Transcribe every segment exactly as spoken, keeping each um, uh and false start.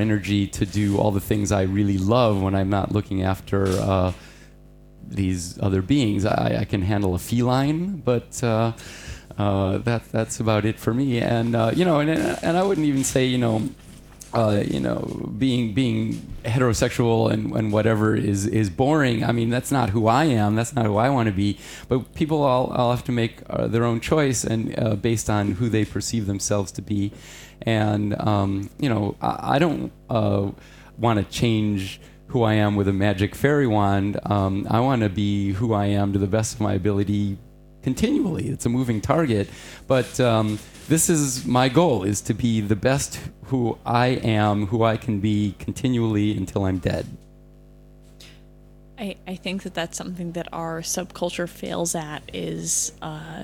energy to do all the things I really love when I'm not looking after uh, these other beings. I, I can handle a feline, but uh, uh, that that's about it for me. And uh, you know, and and I wouldn't even say, you know, uh, you know, being being heterosexual and, and whatever is is boring. I mean, that's not who I am. That's not who I want to be. But people all, all have to make uh, their own choice, and uh, based on who they perceive themselves to be. And um, you know, I, I don't uh, want to change who I am with a magic fairy wand. Um, I want to be who I am to the best of my ability continually. It's a moving target, but um, this is my goal: is to be the best who I am, who I can be continually until I'm dead. I, I think that that's something that our subculture fails at is uh,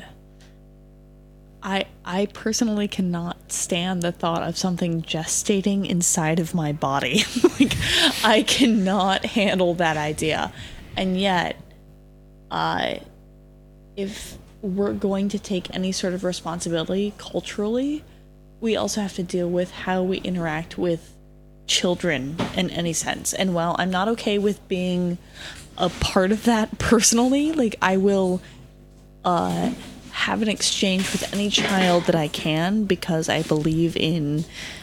I I personally cannot stand the thought of something gestating inside of my body. Like, I cannot handle that idea. And yet, uh, if we're going to take any sort of responsibility culturally, we also have to deal with how we interact with children in any sense. And while I'm not okay with being a part of that personally, like, I will uh, have an exchange with any child that I can, because I believe in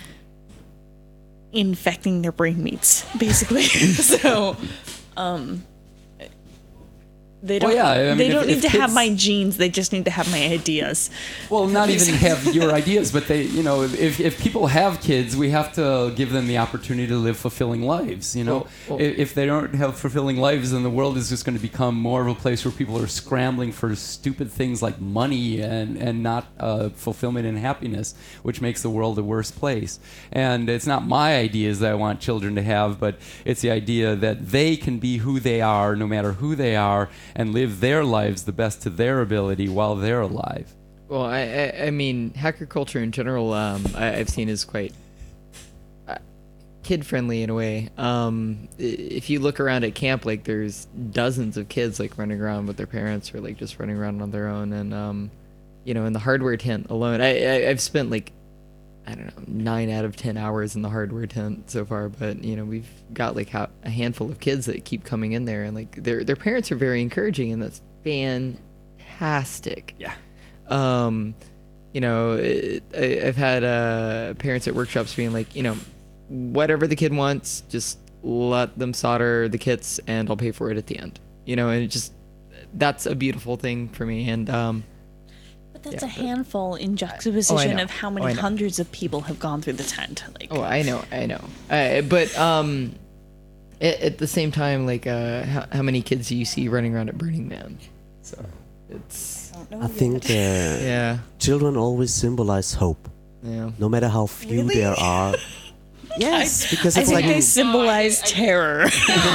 infecting their brain meats, basically. So, um... They don't, well, yeah, I mean, they don't if, need if to kids, have my genes, they just need to have my ideas. Well, not even have your ideas, but they, you know, if, if people have kids, we have to give them the opportunity to live fulfilling lives, you know. Well, well, if, if they don't have fulfilling lives, then the world is just going to become more of a place where people are scrambling for stupid things like money and, and not uh, fulfillment and happiness, which makes the world a worse place. And it's not my ideas that I want children to have, but it's the idea that they can be who they are, no matter who they are, and live their lives the best to their ability while they're alive. Well, I, I, I mean, hacker culture in general, um, I, I've seen is quite uh, kid-friendly in a way. Um, if you look around at camp, like, there's dozens of kids, like, running around with their parents or, like, just running around on their own. And, um, you know, in the hardware tent alone, I, I, I've spent, like, I don't know, nine out of ten hours in the hardware tent so far, but, you know, we've got, like, a handful of kids that keep coming in there, and, like, their their parents are very encouraging, and that's fantastic. Yeah. Um, you know, it, I, I've had uh, parents at workshops being like, you know, whatever the kid wants, just let them solder the kits, and I'll pay for it at the end. You know, and it just, that's a beautiful thing for me, and, um... That's yeah, a handful in juxtaposition oh, of how many oh, hundreds of people have gone through the tent. Like, oh, I know, I know. Uh, but um, at, at the same time, like, uh, how, how many kids do you see running around at Burning Man? So it's. I think uh, yeah, children always symbolize hope. Yeah. No matter how few Really? there are. Yes, because I it's think like they symbolize I- I- terror. No,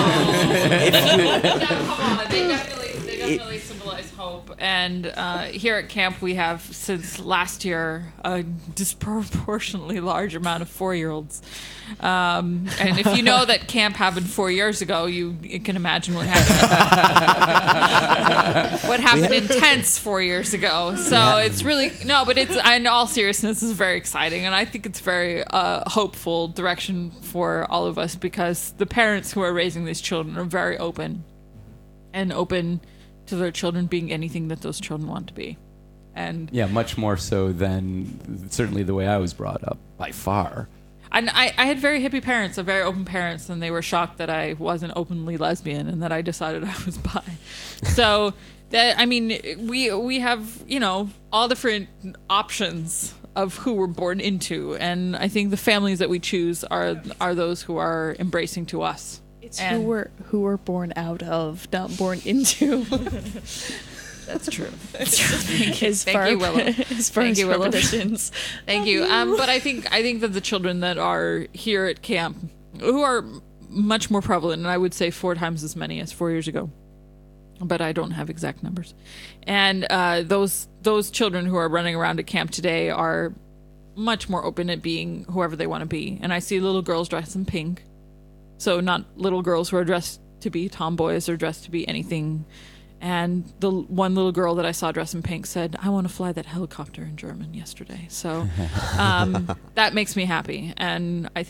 come on, they definitely, they definitely symbolize hope. And uh, here at camp, we have, since last year, a disproportionately large amount of four-year-olds. Um, and if you know that camp happened four years ago, you, you can imagine what happened. what happened in tents four years ago. So it's really no, but it's in all seriousness, it's very exciting, and I think it's very uh, hopeful direction for all of us, because the parents who are raising these children are very open, and open to their children being anything that those children want to be. And Yeah, much more so than certainly the way I was brought up, by far. And I, I had very hippie parents, a very open parents, and they were shocked that I wasn't openly lesbian and that I decided I was bi. So, that, I mean, we we have, you know, all different options of who we're born into, and I think the families that we choose are are those who are embracing to us. It's And- who we're who we're born out of, not born into. That's true. That's true. Thank you, as Thank far, you, Willow. as far Thank as you, Willow. prohibitions. Thank you. Um, but I think I think that the children that are here at camp, who are much more prevalent, and I would say four times as many as four years ago, but I don't have exact numbers. And uh, those those children who are running around at camp today are much more open at being whoever they want to be. And I see little girls dressed in pink, so not little girls who are dressed to be tomboys or dressed to be anything. And the one little girl that I saw dressed in pink said, "I want to fly that helicopter" in German yesterday. So um, that makes me happy. And I think,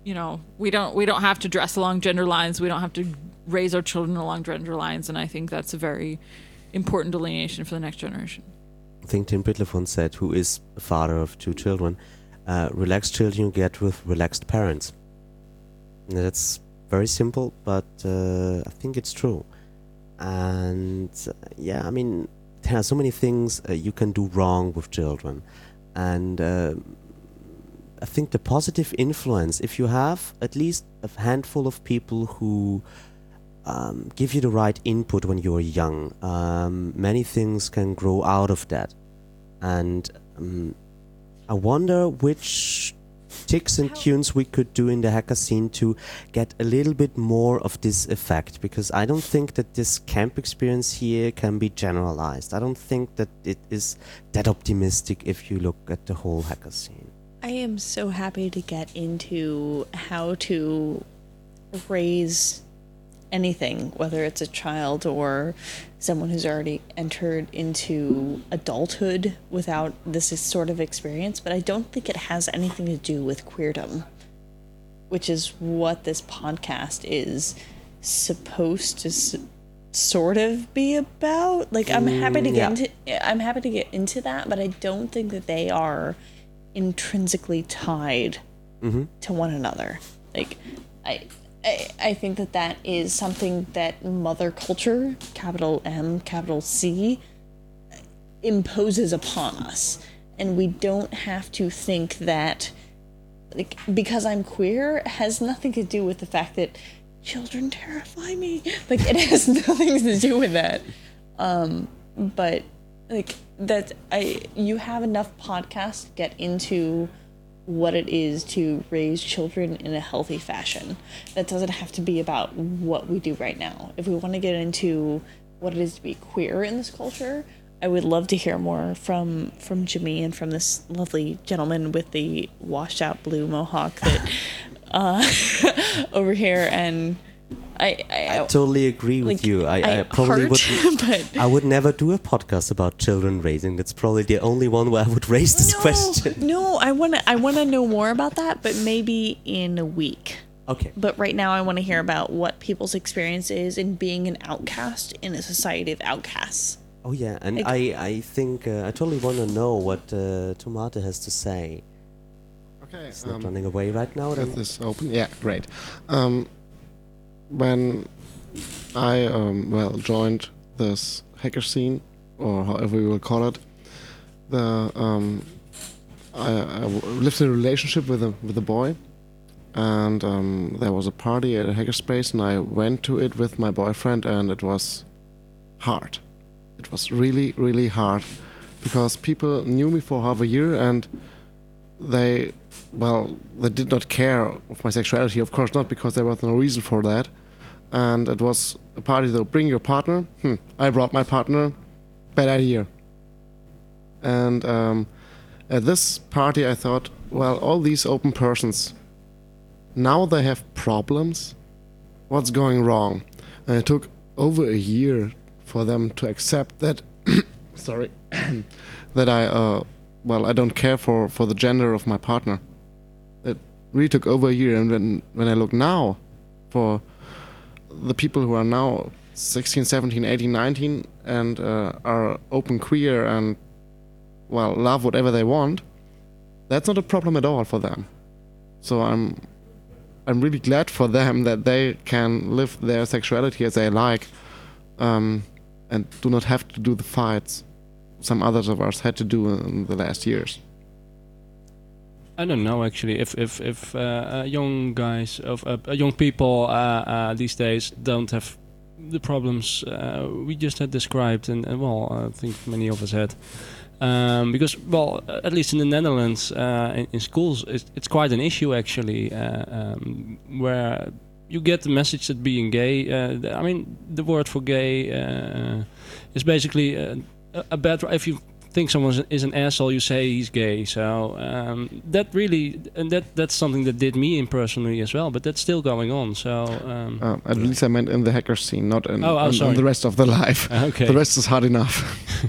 you know, we don't we don't have to dress along gender lines. We don't have to raise our children along gender lines. And I think that's a very important delineation for the next generation. I think Tim Britlefon said, who is a father of two children, uh, relaxed children you get with relaxed parents. And that's very simple, but uh, I think it's true. And uh, yeah, I mean, there are so many things uh, you can do wrong with children. And uh, I think the positive influence, if you have at least a handful of people who um, give you the right input when you're young, um, many things can grow out of that. And um, I wonder which ticks and tunes we could do in the hacker scene to get a little bit more of this effect, because I don't think that this camp experience here can be generalized. I don't think that it is that optimistic if you look at the whole hacker scene. I am so happy to get into how to raise anything, whether it's a child or someone who's already entered into adulthood without this sort of experience, but I don't think it has anything to do with queerdom, which is what this podcast is supposed to s- sort of be about. Like, I'm happy to get yeah. into I'm happy to get into that, but I don't think that they are intrinsically tied Mm-hmm. to one another. Like, I, I I think that that is something that mother culture, capital M, capital C, imposes upon us. And we don't have to think that, like, because I'm queer has nothing to do with the fact that children terrify me. Like, it has nothing to do with that. Um, but, like, that I you have enough podcasts to get into what it is to raise children in a healthy fashion. That doesn't have to be about what we do right now. If we want to get into what it is to be queer in this culture, I would love to hear more from from Jimmy and from this lovely gentleman with the washed out blue mohawk that uh, over here. And I, I, I totally agree with like, you. I, I, I probably heart, would. but I would never do a podcast about children raising. That's probably the only one where I would raise this no, question. No, I want to I want to know more about that, but maybe in a week. Okay. But right now I want to hear about what people's experience is in being an outcast in a society of outcasts. Oh yeah, and Like- I, I think uh, I totally want to know what uh, Tomate has to say. Okay. It's not um, running away right now. Is Then. this open? Yeah, great. Um, when I um, well joined this hacker scene, or however we will call it, the um, I, I w- lived in a relationship with a with a boy, and um, there was a party at a hackerspace, and I went to it with my boyfriend, and it was hard. It was really, really hard, because people knew me for half a year, and they, well, they did not care of my sexuality, of course not, because there was no reason for that. And it was a party, though, bring your partner. Hmm, I brought my partner. Bad idea. And um, at this party, I thought, well, all these open persons, now they have problems. What's going wrong? And it took over a year for them to accept that, sorry, that I, uh, well, I don't care for, for the gender of my partner. It really took over a year. And when, when I look now for the people who are now sixteen, seventeen, eighteen, nineteen and uh, are open queer and, well, love whatever they want, that's not a problem at all for them. So I'm I'm really glad for them that they can live their sexuality as they like, um, and do not have to do the fights some others of us had to do in the last years. I don't know actually if if if uh, uh, young guys of uh, uh, young people uh, uh, these days don't have the problems uh, we just had described, and, and well, I think many of us had. Um, because, well, at least in the Netherlands, uh, in, in schools, it's, it's quite an issue actually, uh, um, where you get the message that being gay, uh, I mean, the word for gay uh, is basically uh, a, a bad. If you think someone is an asshole, you say he's gay. So um, that really, and that that's something that did me in personally as well. But that's still going on. So um, Uh, at least I meant in the hacker scene, not in, Oh, oh, in- in sorry. the rest of the life. okay. The rest is hard enough.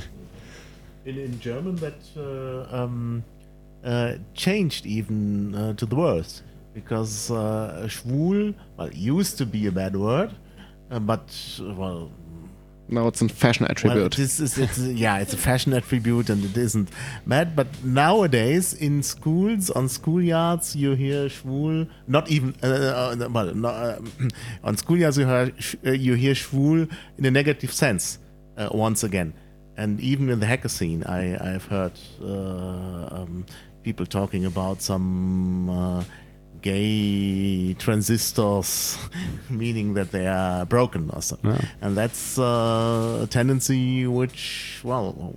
In, in German, that uh, um, uh, changed even uh, to the worse, because uh, schwul, well, used to be a bad word, uh, but uh, well. Now it's a fashion attribute. Well, this is, it's, yeah, it's a fashion attribute and it isn't bad. But nowadays in schools, on schoolyards, you hear schwul. Not even uh, uh, well, no, uh, on schoolyards you hear sh- uh, you hear schwul in a negative sense uh, once again. And even in the hacker scene, I I've heard uh, um, people talking about some. Uh, gay transistors, meaning that they are broken or something. Yeah. And that's uh, a tendency which, well...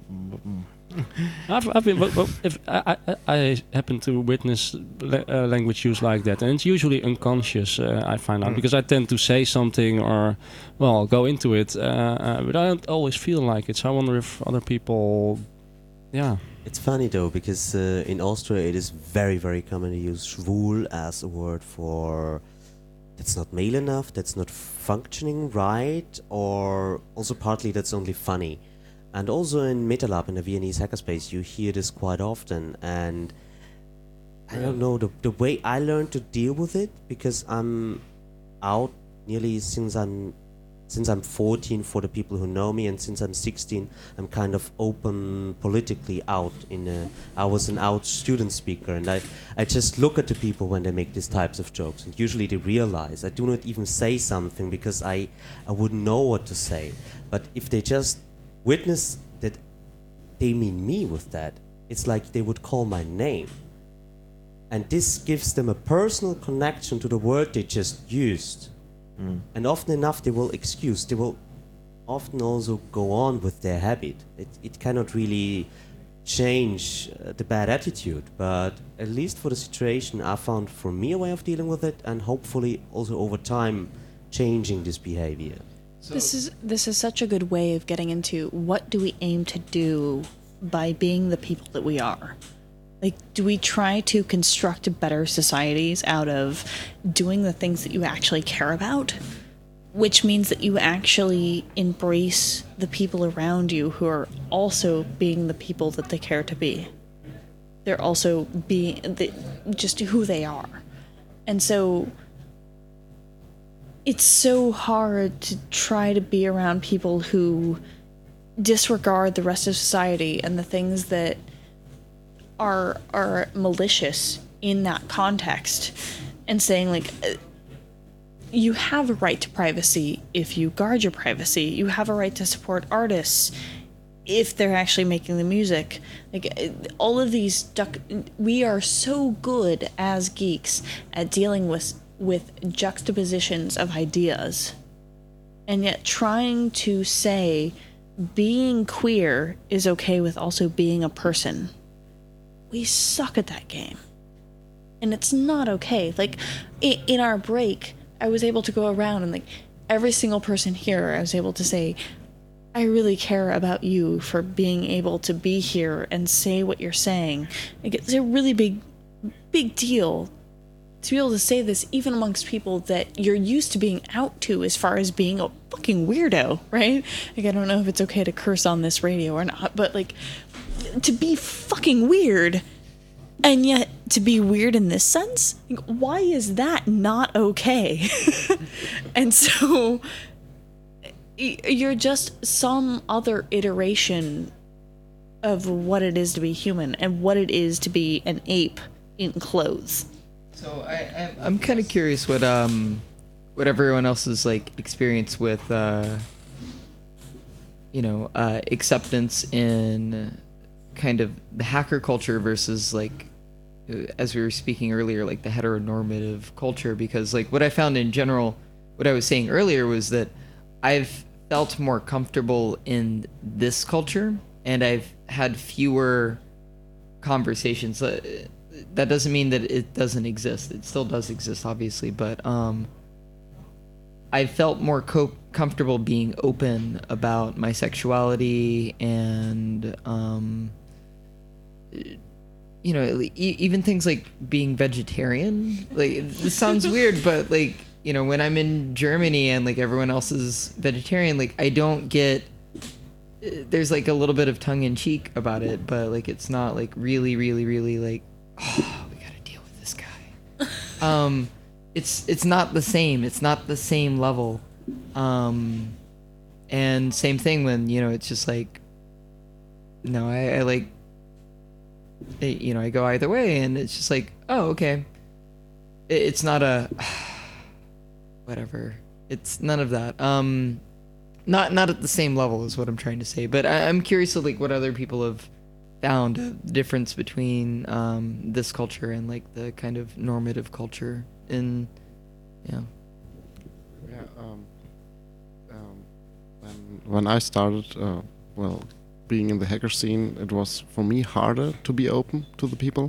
I've, I've been, but, but if I, I, I happen to witness la- uh, language use like that, and it's usually unconscious, uh, I find out, Mm. because I tend to say something or, well, go into it, uh, uh, but I don't always feel like it, so I wonder if other people, yeah... It's funny though, because uh, in Austria it is very, very common to use schwul as a word for that's not male enough, that's not functioning right, or also partly that's only funny. And also in MetaLab, in the Viennese hackerspace, you hear this quite often. And I don't know, the, the way I learned to deal with it, because I'm out nearly since I'm Since I'm fourteen, for the people who know me, and since I'm sixteen, I'm kind of open politically out. In a, I was an out student speaker, and I, I just look at the people when they make these types of jokes, and usually they realize I do not even say something because I, I wouldn't know what to say. But if they just witness that they mean me with that, it's like they would call my name. And this gives them a personal connection to the word they just used. Mm. And often enough they will excuse, they will often also go on with their habit. It, it cannot really change uh, the bad attitude, but at least for the situation I found for me a way of dealing with it, and hopefully also over time changing this behavior. So this is this is such a good way of getting into what do we aim to do by being the people that we are. Like, do we try to construct better societies out of doing the things that you actually care about? Which means that you actually embrace the people around you who are also being the people that they care to be. They're also being the, just who they are. And so it's so hard to try to be around people who disregard the rest of society and the things that are are malicious in that context, and saying like, you have a right to privacy if you guard your privacy. You have a right to support artists if they're actually making the music. Like, all of these duck, we are so good as geeks at dealing with with juxtapositions of ideas, and yet trying to say being queer is okay with also being a person. We suck at that game. And it's not okay. Like, in our break, I was able to go around and, like, every single person here, I was able to say, I really care about you for being able to be here and say what you're saying. Like, it's a really big, big deal to be able to say this even amongst people that you're used to being out to as far as being a fucking weirdo, right? Like, I don't know if it's okay to curse on this radio or not, but, like, to be fucking weird, and yet to be weird in this sense, like, why is that not okay? And so you're just some other iteration of what it is to be human and what it is to be an ape in clothes. So I, I I'm kind of curious what um what everyone else's like experience with uh you know uh acceptance in kind of the hacker culture versus, like, as we were speaking earlier, like the heteronormative culture, because, like, what I found in general, what I was saying earlier was that I've felt more comfortable in this culture, and I've had fewer conversations. That doesn't mean that it doesn't exist. It still does exist, obviously, but um I felt more co- comfortable being open about my sexuality and um you know, e- even things like being vegetarian. Like, this sounds weird, but, like, you know, when I'm in Germany and, like, everyone else is vegetarian, like, I don't get, there's, like, a little bit of tongue-in-cheek about it, but, like, it's not, like, really, really, really, like, oh, we gotta deal with this guy. um, it's it's not the same. It's not the same level. Um, and same thing when, you know, it's just like, no, I, I like, it, you know, I go either way, and it's just like, oh, okay. It, it's not a, whatever. It's none of that. Um, not not at the same level is what I'm trying to say. But I, I'm curious of like what other people have found a difference between um, this culture and like the kind of normative culture in, yeah. Yeah. Um, um, when when I started, uh, well, being in the hacker scene, it was for me harder to be open to the people,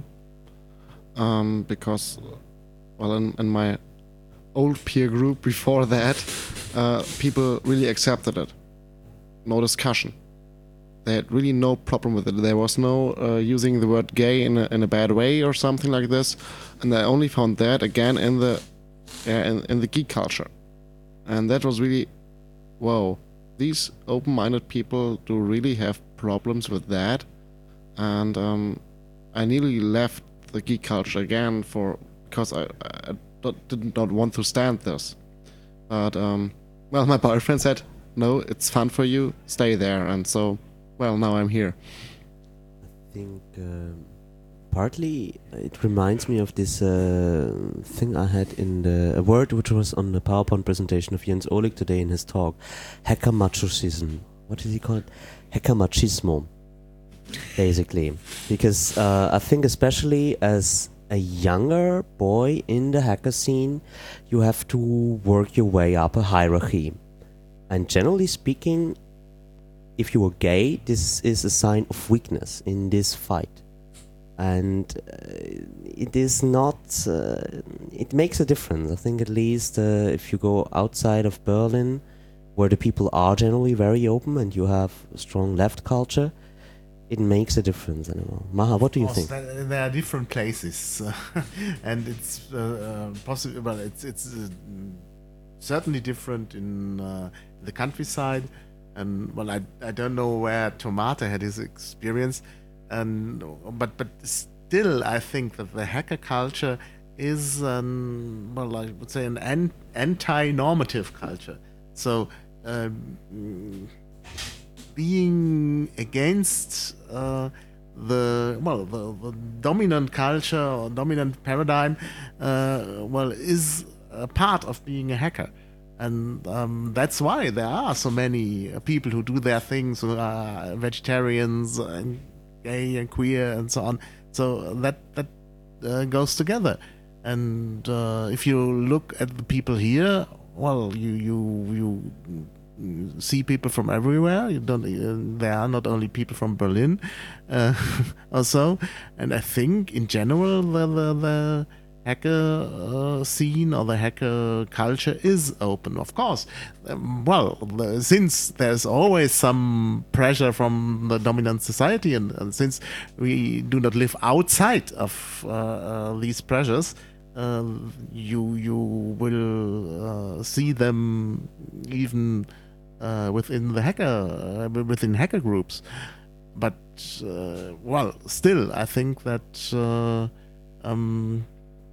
um, because, well, in, in my old peer group before that, uh, people really accepted it. No discussion. They had really no problem with it. There was no uh, using the word gay in a, in a bad way or something like this, and I only found that again in the uh, in, in the geek culture, and that was really, whoa. These open-minded people do really have problems with that, and um, I nearly left the geek culture again for because I, I don't, did not want to stand this. But um, well, my boyfriend said, "No, it's fun for you. Stay there." And so, well, now I'm here. I think um, partly it reminds me of this uh, thing I had in the a word which was on the PowerPoint presentation of Jens Ohlig today in his talk, hacker machism. What did he call it? Hacker machismo, basically. Because uh, I think especially as a younger boy in the hacker scene, you have to work your way up a hierarchy. And generally speaking, if you are gay, this is a sign of weakness in this fight. And uh, it is not, uh, it makes a difference. I think at least uh, if you go outside of Berlin, where the people are generally very open and you have a strong left culture, it makes a difference. I don't know. Maha, what do you think? There, there are different places, uh, and it's uh, uh, possible. Well, it's it's uh, certainly different in uh, the countryside, and well, I I don't know where Tomate had his experience. And but but still, I think that the hacker culture is, um, well, I would say an an anti-normative culture. So um, being against uh, the well the, the dominant culture or dominant paradigm, uh, well, is a part of being a hacker. And um, that's why there are so many people who do their things, who are vegetarians and gay and queer and so on. So that that uh, goes together. And uh, if you look at the people here, well, you you you see people from everywhere. You don't. Uh, there are not only people from Berlin, uh, also. And I think in general the the, the hacker uh, scene or the hacker culture is open, of course. Um, well, the, since there's always some pressure from the dominant society, and, and since we do not live outside of uh, uh, these pressures, uh, you you will uh, see them even uh, within the hacker uh, within hacker groups. But uh, well, still, I think that. Uh, um,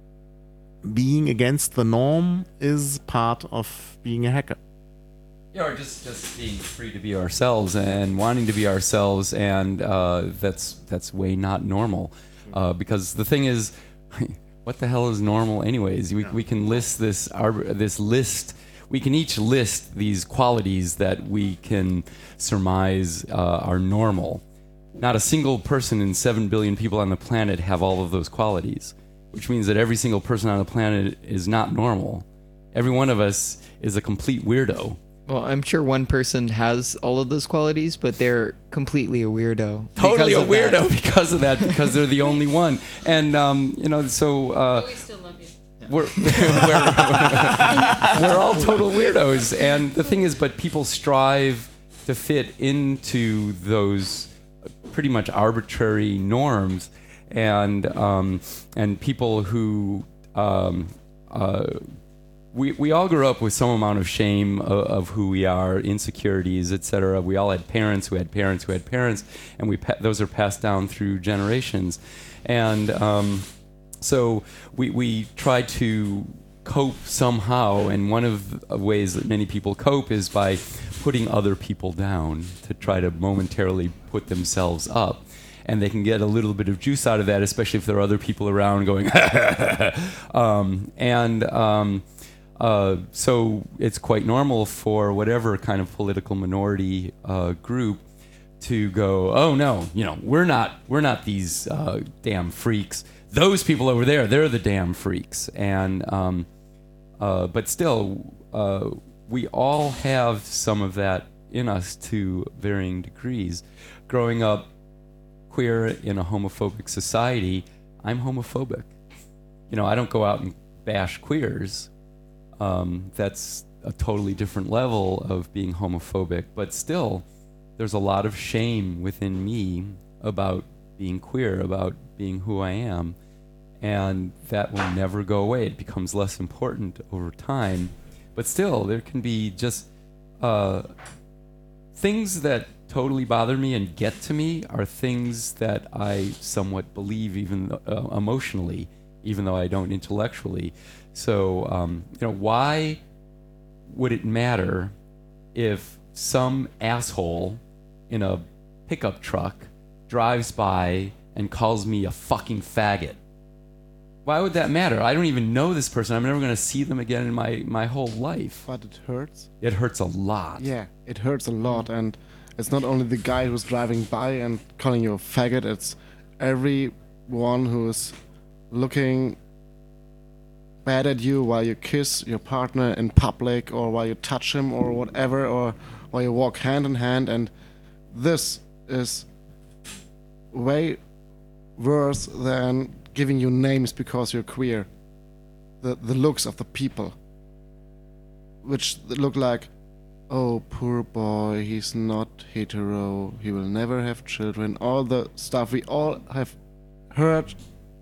Being against the norm is part of being a hacker. Yeah, or just, just being free to be ourselves and wanting to be ourselves, and uh, that's that's way not normal. Uh, because the thing is, what the hell is normal, anyways? We we can list this our, this list. We can each list these qualities that we can surmise uh, are normal. Not a single person in seven billion people on the planet have all of those qualities, which means that every single person on the planet is not normal. Every one of us is a complete weirdo. Well, I'm sure one person has all of those qualities, but they're completely a weirdo. Totally a because of weirdo that. because of that, because they're the only one. And, um, you know, so... Uh, we still love you. We're, we're, we're all total weirdos. And the thing is, but people strive to fit into those pretty much arbitrary norms. And um, and people who um, uh, we we all grew up with some amount of shame of, of who we are, insecurities, et cetera. We all had parents who had parents who had parents, and we pa- those are passed down through generations. And um, So we, we try to cope somehow, and one of the ways that many people cope is by putting other people down to try to momentarily put themselves up. And they can get a little bit of juice out of that, especially if there are other people around going, um, and um, uh, so it's quite normal for whatever kind of political minority uh, group to go, oh no, you know, we're not, we're not these uh, damn freaks. Those people over there, they're the damn freaks. And um, uh, but still, uh, we all have some of that in us to varying degrees. Growing up queer in a homophobic society, I'm homophobic. You know, I don't go out and bash queers. Um, that's a totally different level of being homophobic, but still, there's a lot of shame within me about being queer, about being who I am, and that will never go away. It becomes less important over time, but still, there can be just uh, things that totally bother me and get to me are things that I somewhat believe, even uh, emotionally, even though I don't intellectually. So, um, you know, why would it matter if some asshole in a pickup truck drives by and calls me a fucking faggot? Why would that matter? I don't even know this person. I'm never going to see them again in my, my whole life. But it hurts. It hurts a lot. Yeah, it hurts a lot, and it's not only the guy who's driving by and calling you a faggot, it's everyone who's looking bad at you while you kiss your partner in public, or while you touch him, or whatever, or while you walk hand in hand. And this is way worse than giving you names because you're queer. The, the looks of the people, which look like, oh, poor boy, he's not hetero, he will never have children, all the stuff we all have heard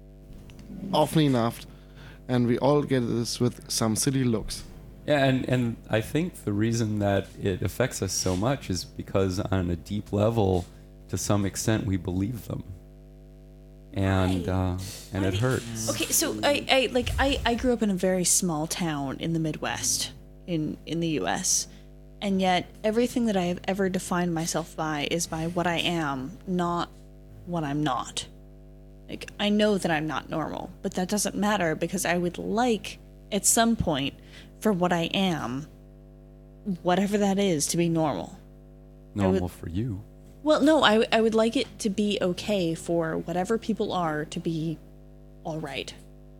often enough, and we all get this with some silly looks. Yeah, and, and I think the reason that it affects us so much is because on a deep level, to some extent, we believe them. And uh, and it hurts. Okay, so I, I like I, I grew up in a very small town in the Midwest in, in the U S, and yet everything that I have ever defined myself by is by what I am, not what I'm not. Like, I know that I'm not normal, but that doesn't matter because I would like, at some point, for what I am, whatever that is, to be normal. Normal would, for you. Well, no, I, I would like it to be okay for whatever people are to be all right.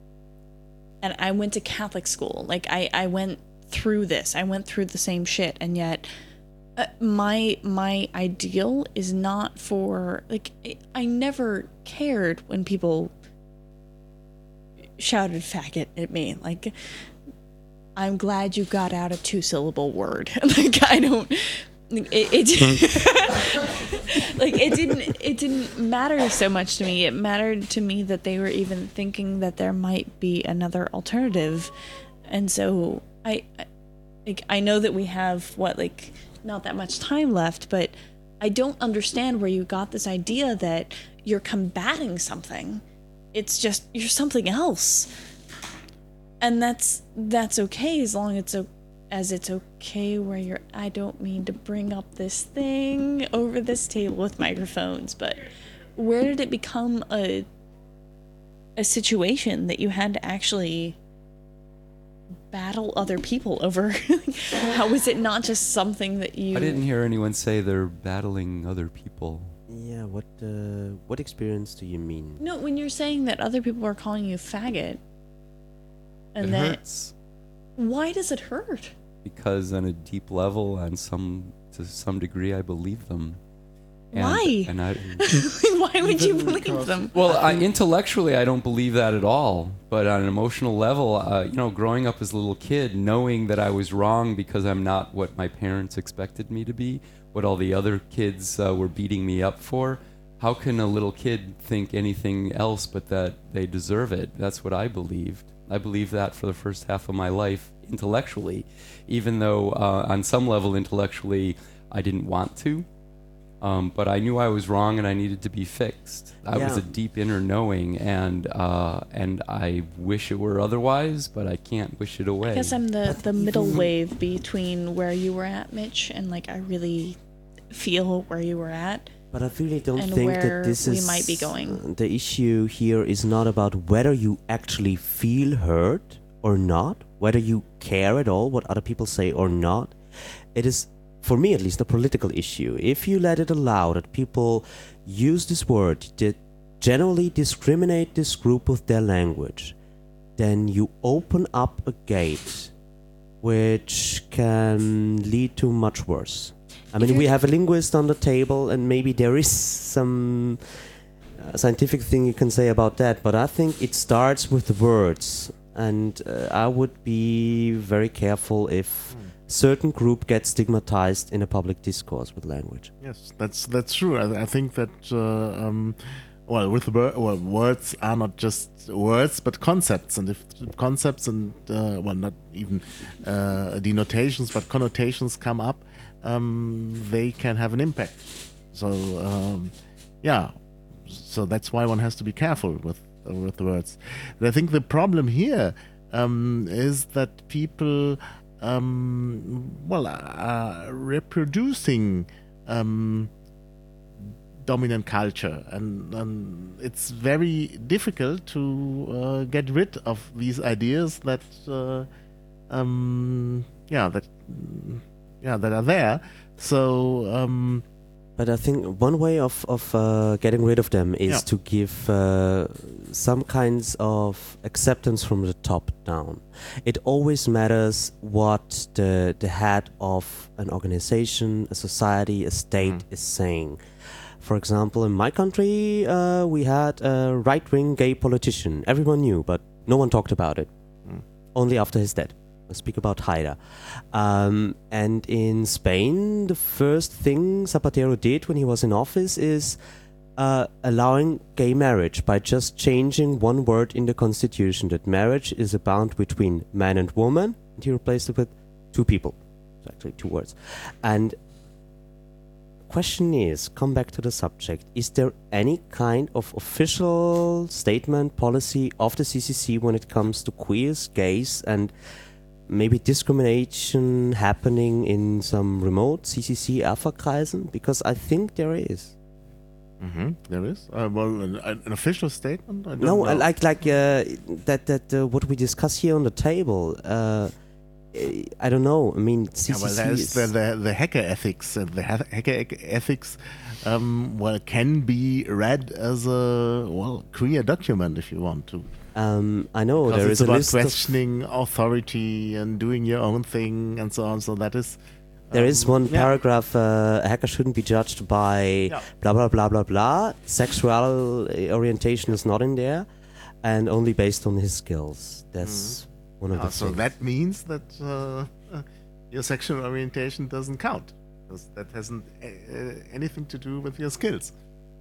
And I went to Catholic school. Like, I, I went through this. I went through the same shit, and yet uh, my my ideal is not for, like, I, I never cared when people shouted faggot at me. Like, I'm glad you got out a two-syllable word. Like, I don't... It, it like it didn't it didn't matter so much to me. It mattered to me that they were even thinking that there might be another alternative, and so I, I like I know that we have what like not that much time left, but I don't understand where you got this idea that you're combating something. It's just you're something else, and that's that's okay as long as it's okay. As it's okay where you're, I don't mean to bring up this thing over this table with microphones, but where did it become a a situation that you had to actually battle other people over? How is it not just something that you... I didn't hear anyone say they're battling other people. Yeah, what uh, what experience do you mean? No, when you're saying that other people are calling you faggot, and It that... hurts. Why does it hurt? Because on a deep level, on some to some degree, I believe them. And, Why? And I, Why would you Even believe because- them? well, I, intellectually, I don't believe that at all. But on an emotional level, uh, you know, growing up as a little kid, knowing that I was wrong because I'm not what my parents expected me to be, what all the other kids uh, were beating me up for, how can a little kid think anything else but that they deserve it? That's what I believed. I believed that for the first half of my life intellectually, even though uh, on some level intellectually I didn't want to. Um, but I knew I was wrong and I needed to be fixed. That was Yeah. a deep inner knowing, and uh, and I wish it were otherwise, but I can't wish it away. I guess I'm the, the middle wave between where you were at, Mitch, and like I really feel where you were at. But I really don't And think where that this we is might be going. uh, the issue here is not about whether you actually feel hurt or not, whether you care at all what other people say or not. It is, for me at least, a political issue. If you let it allow that people use this word that generally discriminate this group with their language, then you open up a gate which can lead to much worse. I mean, we have a linguist on the table, and maybe there is some uh, scientific thing you can say about that, but I think it starts with the words, and uh, I would be very careful if certain group gets stigmatized in a public discourse with language. Yes, that's that's true. I, I think that uh, um, well, with the wor- well, words are not just words but concepts, and if concepts and uh, well, not even uh, denotations but connotations come up, um, they can have an impact. So um, yeah, so that's why one has to be careful with uh, with the words. And I think the problem here um, is that people. Um, well, uh, reproducing um, dominant culture, and, and it's very difficult to uh, get rid of these ideas that, uh, um, yeah, that, yeah, that are there. So. Um, But I think one way of, of uh, getting rid of them is Yeah. to give uh, some kinds of acceptance from the top down. It always matters what the, the head of an organization, a society, a state is saying. For example, in my country, uh, we had a right-wing gay politician. Everyone knew, but no one talked about it. Mm. Only after his death. I speak about Haider. Um, and in Spain, the first thing Zapatero did when he was in office is uh, allowing gay marriage by just changing one word in the constitution, that marriage is a bond between man and woman, and he replaced it with two people. It's actually two words. And question is, come back to the subject, is there any kind of official statement, policy of the C C C when it comes to queers, gays, and maybe discrimination happening in some remote C C C Erfa-Kreisen? Because I think there is. Mm-hmm, there is. Uh, well, an, an official statement? I don't No, know. I like like uh, that that uh, what we discuss here on the table. Uh, I don't know. I mean, C C C Yeah, well, there's is, the, the, the hacker ethics, and the ha- hacker ec- ethics, um, well, can be read as a, well, queer document if you want to. um, I know Because there it's is a about list of, questioning authority and doing your own thing and so on. So that is. there is um, one yeah. paragraph. Uh, a hacker shouldn't be judged by Yeah. blah blah blah blah blah. Sexual orientation is not in there, and only based on his skills. That's one of Yeah, the so things. that means that uh, uh, your sexual orientation doesn't count. Because that hasn't uh, uh, anything to do with your skills.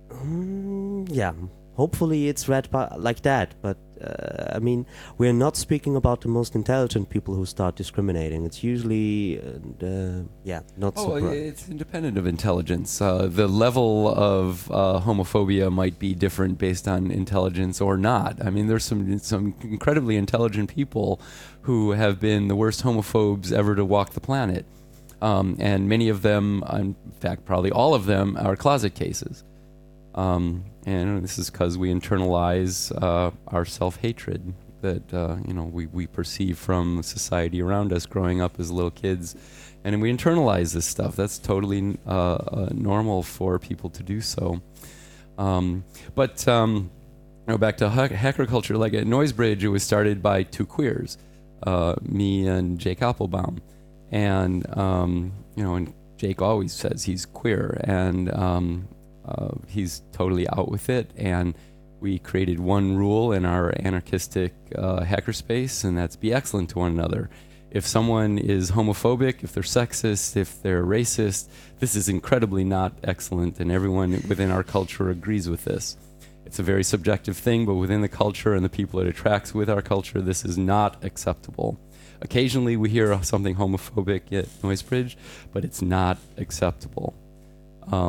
Mm, yeah, hopefully it's read by, like that, but uh, I mean, we're not speaking about the most intelligent people who start discriminating. It's usually, uh, the, yeah, not so Oh, bright. it's independent of intelligence. Uh, the level of uh, homophobia might be different based on intelligence or not. I mean, there's some some incredibly intelligent people who have been the worst homophobes ever to walk the planet, um, and many of them, in fact, probably all of them, are closet cases. Um, and this is because we internalize uh, our self-hatred that uh, you know we, we perceive from society around us growing up as little kids, and we internalize this stuff. That's totally uh, uh, normal for people to do so. Um, but um, you know, back to ha- hacker culture, like at Noisebridge, it was started by two queers, uh, me and Jake Applebaum, and um, you know, and Jake always says he's queer, and um, Uh, he's totally out with it, and we created one rule in our anarchistic uh, hackerspace, and that's be excellent to one another. If someone is homophobic, if they're sexist, if they're racist, this is incredibly not excellent, and everyone within our culture agrees with this. It's a very subjective thing, but within the culture and the people it attracts with our culture, this is not acceptable. Occasionally we hear something homophobic at Noisebridge, but it's not acceptable. Um,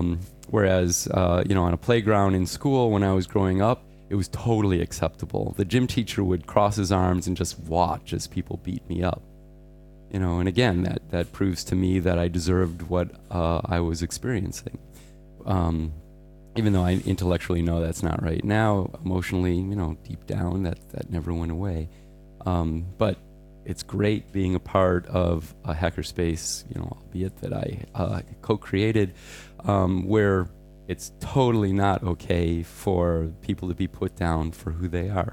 whereas, uh, you know, on a playground in school when I was growing up, it was totally acceptable. The gym teacher would cross his arms and just watch as people beat me up. You know, and again, that, that proves to me that I deserved what uh, I was experiencing. Um, even though I intellectually know that's not right. Now, emotionally, you know, deep down, that, that never went away. Um, but it's great being a part of a hackerspace, you know, albeit that I uh, co-created, um, where it's totally not okay for people to be put down for who they are.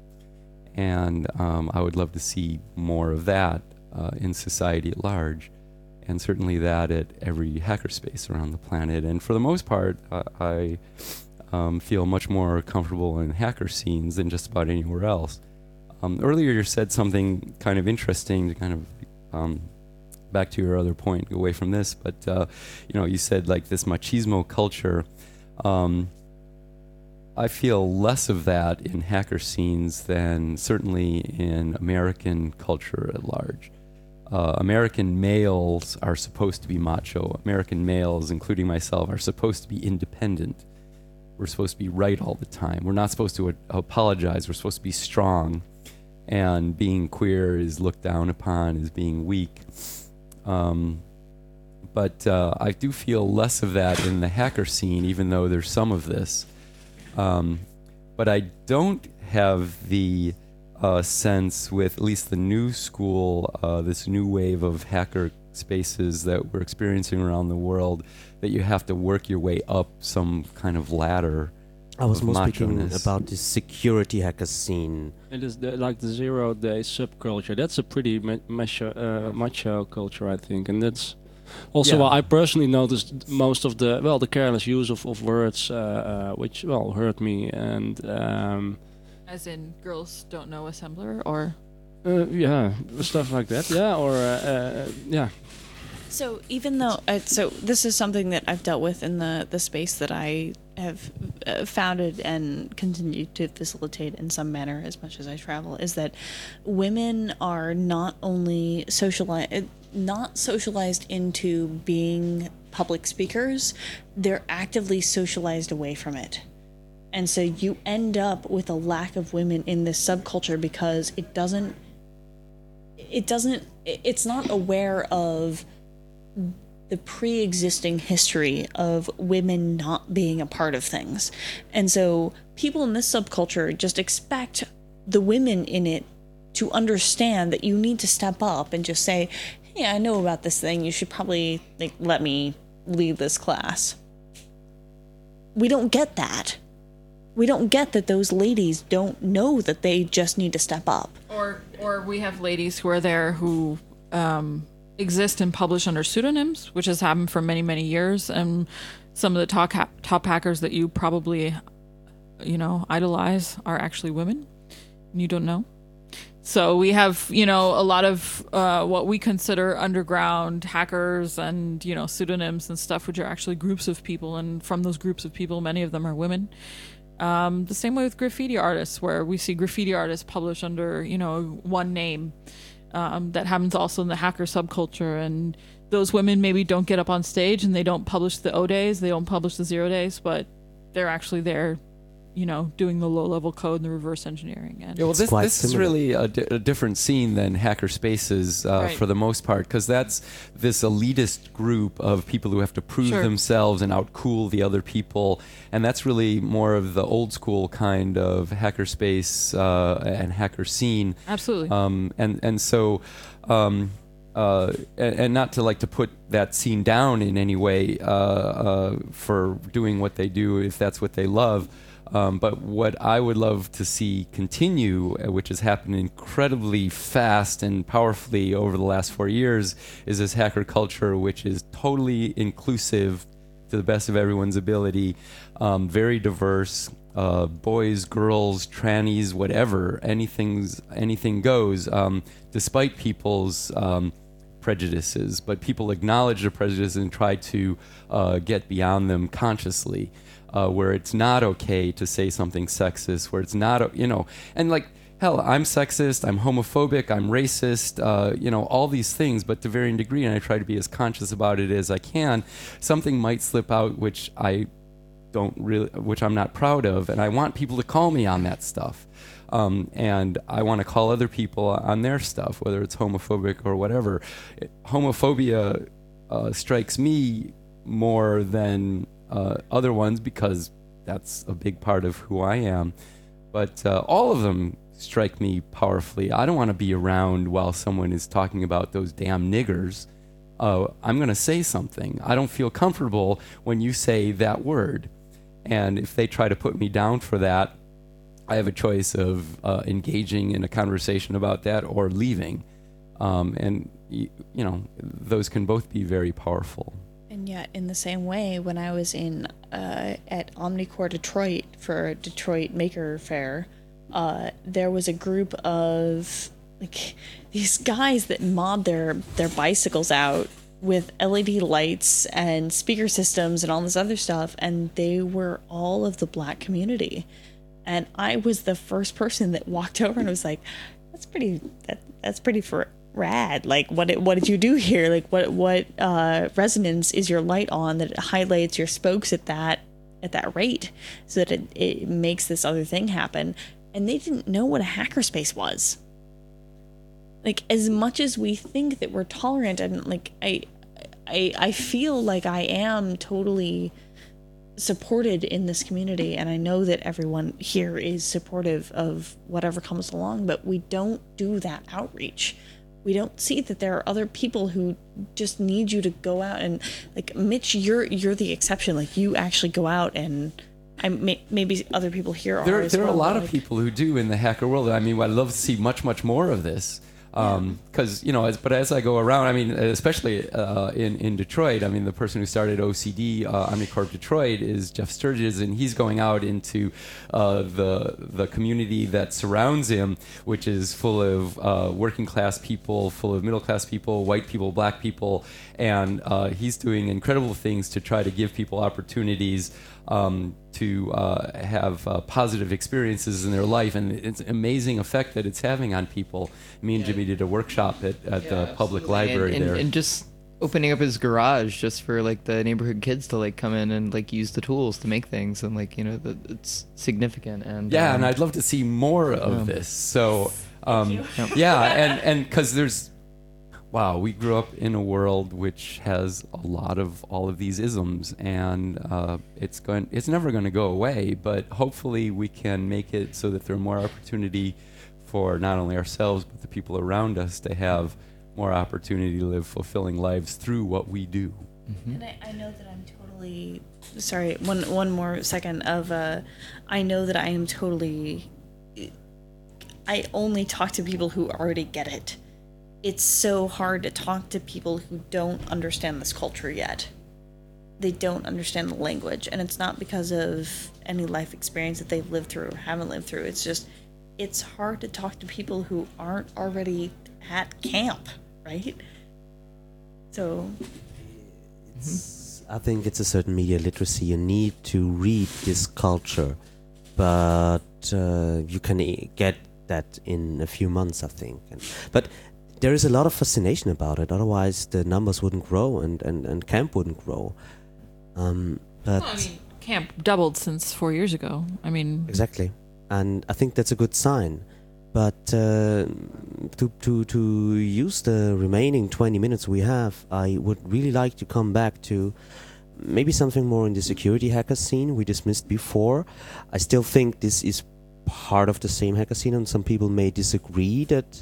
And um, I would love to see more of that uh, in society at large, and certainly that at every hackerspace around the planet. And for the most part, uh, I um, feel much more comfortable in hacker scenes than just about anywhere else. Um, earlier you said something kind of interesting to kind of, um, back to your other point, away from this, but, uh, you know, you said like this machismo culture. Um, I feel less of that in hacker scenes than certainly in American culture at large. Uh, American males are supposed to be macho. American males, including myself, are supposed to be independent. We're supposed to be right all the time. We're not supposed to a- apologize. We're supposed to be strong. And being queer is looked down upon as being weak. Um, but uh, I do feel less of that in the hacker scene, even though there's some of this. Um, but I don't have the uh, sense with at least the new school, uh, this new wave of hacker spaces that we're experiencing around the world, that you have to work your way up some kind of ladder. I was of more speaking macho-ness. about the security hacker scene. It is the, like the zero day subculture. That's a pretty ma- macho, uh, macho culture, I think, and that's also Yeah. why I personally noticed most of the well the careless use of of words, uh, uh, which well hurt me, and um, As in, girls don't know assembler, or uh, yeah, stuff like that. Yeah, or uh, uh, yeah. So even though, uh, so this is something that I've dealt with in the, the space that I have uh, founded and continue to facilitate in some manner as much as I travel, is that women are not only socialized, not socialized into being public speakers, they're actively socialized away from it. And so you end up with a lack of women in this subculture because it doesn't, it doesn't, it's not aware of the pre-existing history of women not being a part of things. And so people in this subculture just expect the women in it to understand that you need to step up and just say, hey, I know about this thing. You should probably like let me lead this class. We don't get that. We don't get that those ladies don't know that they just need to step up. or or we have ladies who are there who um, exist and publish under pseudonyms, which has happened for many many years, and some of the top ha- top hackers that you probably, you know, idolize are actually women, and you don't know. So we have, you know, a lot of uh, what we consider underground hackers and, you know, pseudonyms and stuff, which are actually groups of people, and from those groups of people, many of them are women. Um, the same way with graffiti artists, where we see graffiti artists publish under, you know, one name. Um, that happens also in the hacker subculture, and those women maybe don't get up on stage and they don't publish the O days, they don't publish the zero days, but they're actually there, you know, doing the low-level code and the reverse engineering. And Yeah, well, It's this, quite this is similar. really a, di- a different scene than hacker spaces uh, Right. for the most part, because that's this elitist group of people who have to prove Sure. themselves and outcool the other people, and that's really more of the old school kind of hacker space uh, and hacker scene. absolutely. Um, and and so, um, uh, and, and not to like to put that scene down in any way uh, uh, for doing what they do if that's what they love. Um, but what I would love to see continue, uh, which has happened incredibly fast and powerfully over the last four years, is this hacker culture, which is totally inclusive to the best of everyone's ability, um, very diverse, uh, boys, girls, trannies, whatever, anything's anything goes, um, despite people's um, prejudices. But people acknowledge their prejudices and try to uh, get beyond them consciously. Uh, where it's not okay to say something sexist, where it's not, o- you know, and like, hell, I'm sexist, I'm homophobic, I'm racist, uh, you know, all these things, but to varying degree, and I try to be as conscious about it as I can. Something might slip out which I don't really, which I'm not proud of, and I want people to call me on that stuff. Um, and I want to call other people on their stuff, whether it's homophobic or whatever. It, homophobia uh, strikes me more than uh, other ones because that's a big part of who I am. But uh, all of them strike me powerfully. I don't want to be around while someone is talking about those damn niggers. Uh, I'm going to say something. I don't feel comfortable when you say that word. And if they try to put me down for that, I have a choice of uh, engaging in a conversation about that or leaving. Um, and, you, you know, those can both be very powerful. And yet, in the same way, when I was in uh, at Omnicore Detroit for Detroit Maker Fair, uh, there was a group of like these guys that mod their their bicycles out with L E D lights and speaker systems and all this other stuff, and they were all of the Black community. And I was the first person that walked over and was like, "That's pretty. That, that's pretty for rad. Like, what? What did you do here? Like, what? What uh, resonance is your light on that it highlights your spokes at that at that rate, so that it, it makes this other thing happen?" And they didn't know what a hackerspace was. Like, as much as we think that we're tolerant, and like, I, I, I feel like I am totally supported in this community, and I know that everyone here is supportive of whatever comes along, but we don't do that outreach. We don't see that there are other people who just need you to go out and, like, Mitch, you're you're the exception. Like, you actually go out and I may, maybe other people here are There, as there are well, a lot like, of people who do in the hacker world. I mean, I'd love to see much, much more of this. Because, um, you know, as, but as I go around, I mean, especially uh, in, in Detroit, I mean, the person who started O C D, uh, Omnicorp Detroit, is Jeff Sturges, and he's going out into uh, the the community that surrounds him, which is full of uh, working class people, full of middle class people, white people, black people, and uh, he's doing incredible things to try to give people opportunities Um, to uh, have uh, positive experiences in their life, and it's an amazing effect that it's having on people. Me and Jimmy did a workshop at, at Yeah, the public absolutely. library and, and, there. and just opening up his garage just for like the neighborhood kids to like come in and like use the tools to make things, and like, you know, the, it's significant. And yeah, um, and I'd love to see more of Yeah. this. So, um, yeah, and and because there's, wow, we grew up in a world which has a lot of all of these isms, and uh, it's going, it's never going to go away. But hopefully, we can make it so that there's more opportunity for not only ourselves but the people around us to have more opportunity to live fulfilling lives through what we do. And I, I know that I'm totally sorry. One one more second of uh, I know that I am totally. I only talk to people who already get it. It's so hard to talk to people who don't understand this culture yet. They don't understand the language, and it's not because of any life experience that they've lived through or haven't lived through. It's just, it's hard to talk to people who aren't already at camp, right? So, It's, I think it's a certain media literacy. You need to read this culture, but uh, you can e- get that in a few months, I think. And, but there is a lot of fascination about it. Otherwise, the numbers wouldn't grow, and, and, and camp wouldn't grow. Um, but Well, I mean, camp doubled since four years ago. I mean, exactly, and I think that's a good sign. But uh, to to to use the remaining twenty minutes we have, I would really like to come back to maybe something more in the security hacker scene we dismissed before. I still think this is part of the same hacker scene, and some people may disagree that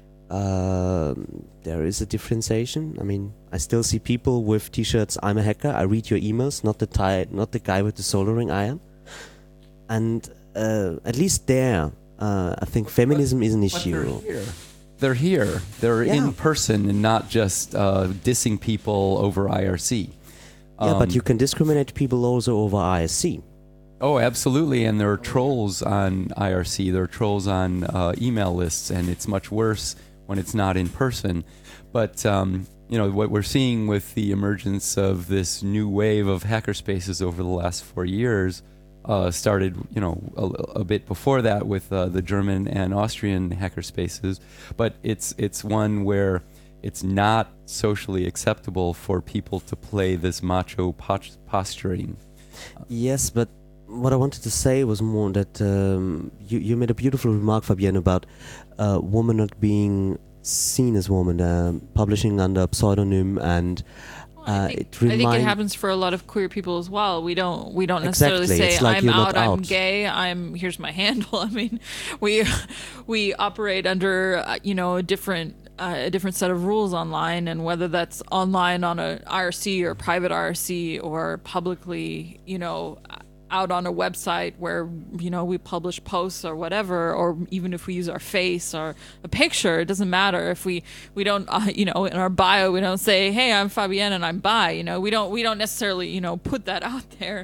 uh, there is a differentiation. I mean, I still see people with T-shirts. I'm a hacker. I read your emails, not the tie, not the guy with the soldering iron. And uh, at least there, uh, I think feminism is an But issue. they're here. They're here. They're Yeah. in person and not just uh, dissing people over I R C. Yeah, but Um, you can discriminate people also over I S C. Oh, absolutely. And there are trolls on I R C. There are trolls on uh, email lists, and it's much worse when it's not in person. But, um, you know, what we're seeing with the emergence of this new wave of hacker spaces over the last four years, uh, started, you know, a, a bit before that with uh, the German and Austrian hacker spaces, but it's it's one where it's not socially acceptable for people to play this macho pos- posturing. Yes, but what I wanted to say was more that um, you, you made a beautiful remark, Fabienne, about uh, woman not being seen as woman, uh, publishing under a pseudonym, and uh, I think, it I think remind- it happens for a lot of queer people as well. We don't we don't necessarily Exactly. say It's like I'm you're out, not I'm out. gay, I'm here's my handle. I mean, we we operate under uh, you know a different uh, a different set of rules online, and whether that's online on a I R C or private I R C or publicly, you know, out on a website where, you know, we publish posts or whatever, or even if we use our face or a picture, it doesn't matter if we we don't uh, you know, in our bio we don't say, hey, I'm Fabienne and I'm bi, you know, we don't we don't necessarily, you know, put that out there.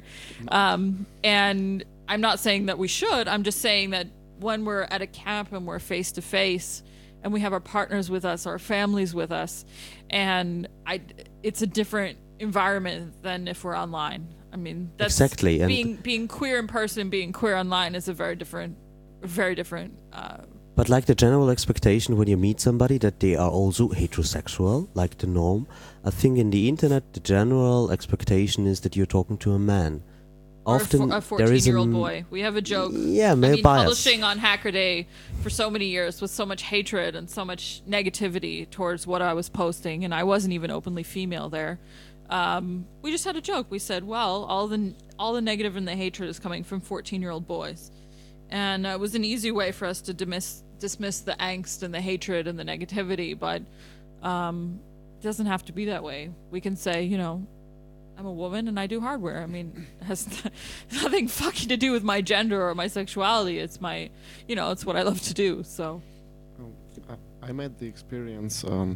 Um, and I'm not saying that we should, I'm just saying that when we're at a camp and we're face to face and we have our partners with us, our families with us, and I it's a different environment than if we're online. I mean, that's Exactly, and- being being queer in person, being queer online is a very different, very different. Uh, But like the general expectation when you meet somebody that they are also heterosexual, like the norm, I think in the internet the general expectation is that you're talking to a man. or Often a fo- a there is fourteen-year-old a boy. We have a joke. Yeah, I male mean, bias. publishing on Hacker Day for so many years with so much hatred and so much negativity towards what I was posting, and I wasn't even openly female there. Um, we just had a joke. We said, well, all the all the negative and the hatred is coming from fourteen-year-old boys. And uh, it was an easy way for us to dismiss, dismiss the angst and the hatred and the negativity, but um, it doesn't have to be that way. We can say, you know, I'm a woman and I do hardware. I mean, it has nothing fucking to do with my gender or my sexuality. It's my, you know, it's what I love to do, so. Um, I, I made the experience um,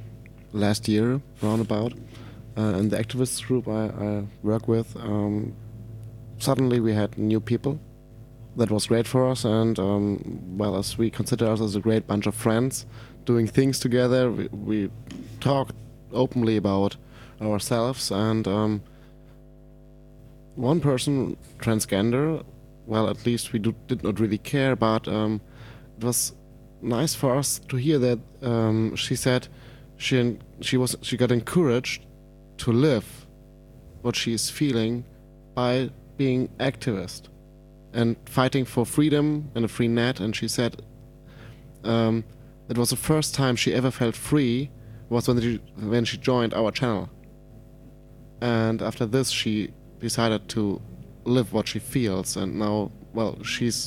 last year, roundabout. Uh, in the activist group I, I work with, um, suddenly we had new people. That was great for us, and um, well, as we consider us as a great bunch of friends, doing things together, we, we talked openly about ourselves, and um, one person, transgender, well, at least we do, did not really care, but um, it was nice for us to hear that um, she said she she was she got encouraged to live what she is feeling by being activist and fighting for freedom and a free net. And she said um, it was the first time she ever felt free was when she, when she joined our channel. And after this, she decided to live what she feels. And now, well, she's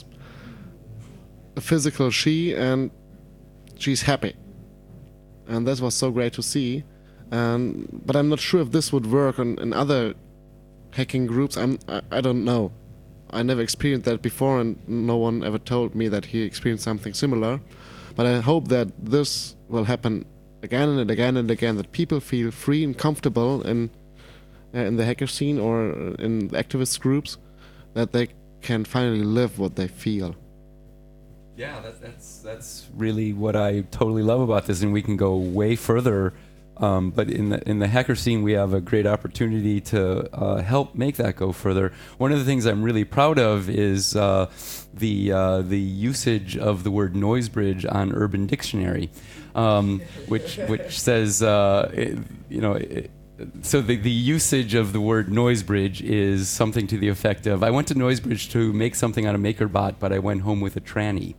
a physical she, and she's happy. And that was so great to see. Um, but I'm not sure if this would work on, in other hacking groups. I'm, I, I don't know. I never experienced that before, and no one ever told me that he experienced something similar. But I hope that this will happen again and again and again, that people feel free and comfortable in, uh, in the hacker scene or in activist groups, that they can finally live what they feel. Yeah, that, that's that's really what I totally love about this, and we can go way further. Um, but in the in the hacker scene, we have a great opportunity to uh, help make that go further. One of the things I'm really proud of is uh, the uh, the usage of the word noise bridge on Urban Dictionary, um, which which says uh, it, you know. It, so the, the usage of the word noise bridge is something to the effect of, I went to Noisebridge to make something on a MakerBot, but I went home with a tranny.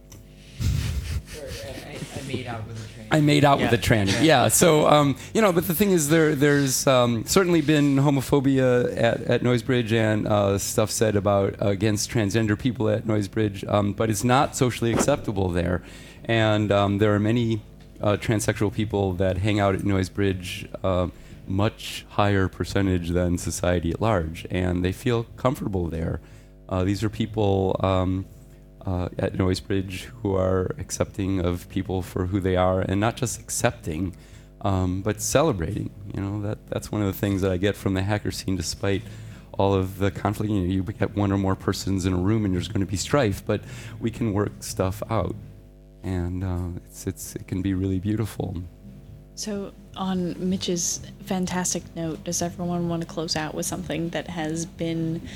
I, I made out with a train. I made out Yeah. with a tranny. Yeah. So um, you know, but the thing is, there there's um, certainly been homophobia at, at Noisebridge and uh, stuff said about uh, against transgender people at Noisebridge, um, but it's not socially acceptable there, and um, there are many uh, transsexual people that hang out at Noisebridge. Uh, much higher percentage than society at large, and they feel comfortable there. Uh, these are people um, uh, at Noisebridge who are accepting of people for who they are, and not just accepting, um, but celebrating. You know, that that's one of the things that I get from the hacker scene, despite all of the conflict. You know, you get one or more persons in a room, and there's going to be strife, but we can work stuff out, and uh, it's it's it can be really beautiful. So, on Mitch's fantastic note, does everyone want to close out with something that has been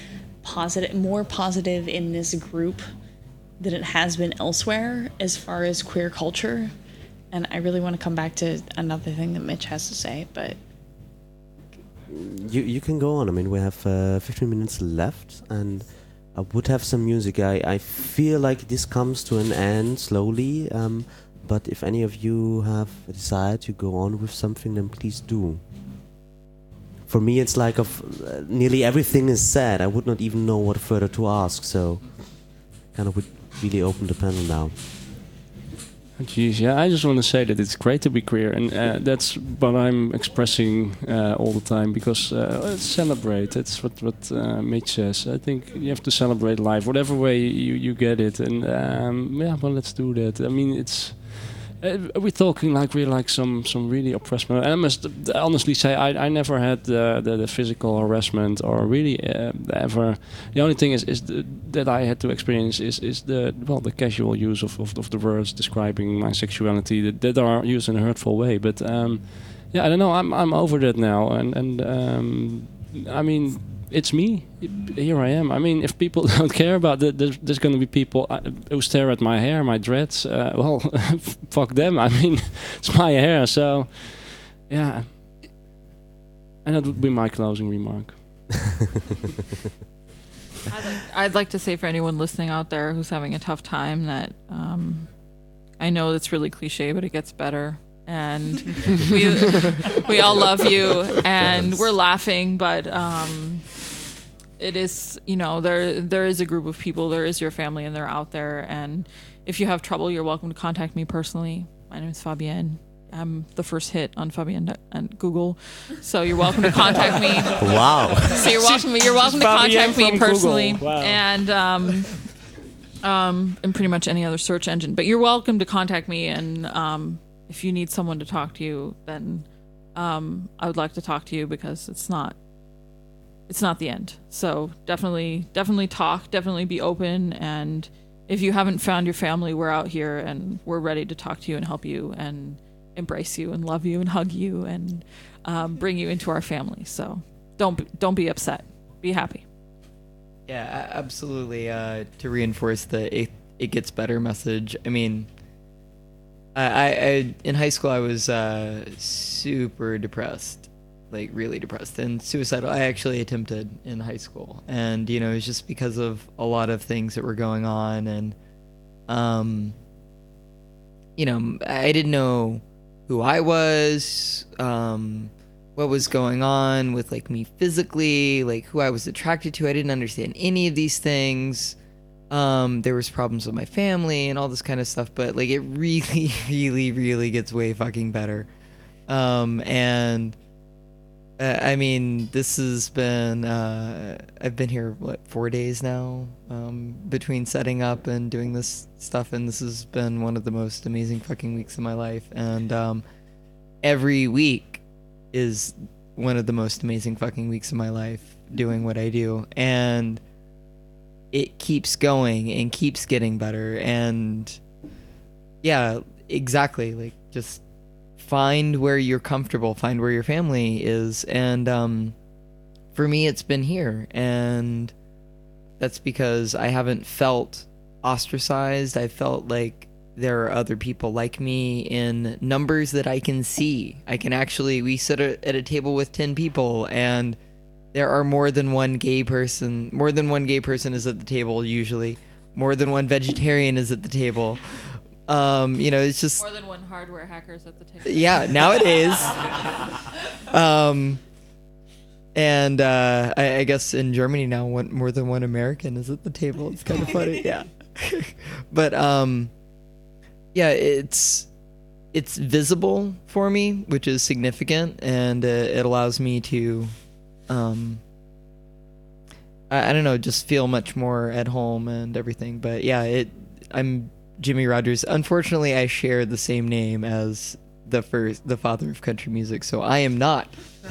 positive, more positive in this group than it has been elsewhere as far as queer culture. And I really want to come back to another thing that Mitch has to say, but You you can go on. I mean, we have uh, fifteen minutes left, and I would have some music. I, I feel like this comes to an end slowly, um, but if any of you have a desire to go on with something, then please do. For me, it's like of uh, nearly everything is said. I would not even know what further to ask, so kind of would really open the panel now. Geez, yeah, I just want to say that it's great to be queer, and uh, that's what I'm expressing uh, all the time, because uh, let's celebrate. That's what what uh, Mitch says. I think you have to celebrate life, whatever way you, you get it, and um, yeah, well, let's do that. I mean, it's uh, we're talking like we're like some some really oppressed. And I must honestly say, I, I never had the, the the physical harassment or really uh, ever. The only thing is is the, that I had to experience is is the well the casual use of, of, of the words describing my sexuality that, that are used in a hurtful way. But um, yeah, I don't know. I'm I'm over that now, and and um, I mean, it's me. Here I am. I mean, if people don't care about it, there's, there's going to be people uh, who stare at my hair, my dreads. Uh, well, fuck them. I mean, it's my hair. So, yeah. And that would be my closing remark. I'd, like, I'd like to say for anyone listening out there who's having a tough time that um, I know it's really cliche, but it gets better. And we we all love you, and Yes. we're laughing, but um, it is, you know, there there is a group of people, there is your family, and they're out there. And if you have trouble, you're welcome to contact me personally. My name is Fabienne. I'm the first hit on Fabienne on Google, so you're welcome to contact me. Wow. So you're welcome. You're welcome to Fabienne contact me from personally, Google. Wow. and um, um, and pretty much any other search engine. But you're welcome to contact me, and um, if you need someone to talk to you, then um, I would like to talk to you, because it's not it's not the end. So definitely, definitely talk. Definitely be open. And if you haven't found your family, we're out here, and we're ready to talk to you and help you and embrace you and love you and hug you and um, bring you into our family. So don't be, don't be upset. Be happy. Yeah, a- absolutely. Uh, to reinforce the it, it gets better message. I mean, I, I, I in high school I was uh, super depressed, like really depressed and suicidal. I actually attempted in high school, and you know it was just because of a lot of things that were going on, and um, you know I didn't know who I was, um, what was going on with like me physically, like who I was attracted to. I didn't understand any of these things. Um, there was problems with my family and all this kind of stuff, but like it really, really, really gets way fucking better. Um, and uh, I mean, this has been, uh, I've been here, what, four days now, um, between setting up and doing this stuff. And this has been one of the most amazing fucking weeks of my life. And, um, every week is one of the most amazing fucking weeks of my life doing what I do. And it keeps going and keeps getting better. And yeah, exactly. Like, just find where you're comfortable, find where your family is. And um, for me, it's been here. And that's because I haven't felt ostracized. I felt like there are other people like me in numbers that I can see. I can actually, we sit at a table with ten people, and there are more than one gay person. More than one gay person is at the table usually. More than one vegetarian is at the table. Um, you know, it's just More than one hardware hackers at the table. yeah, nowadays. um, and uh, I, I guess in Germany now, one, more than one American is at the table. It's kind of funny, yeah. But um, yeah, it's it's visible for me, which is significant, and uh, it allows me to, um, I, I don't know, just feel much more at home and everything. But yeah, it. I'm Jimmy Rogers. Unfortunately, I share the same name as the first, the father of country music, so I am not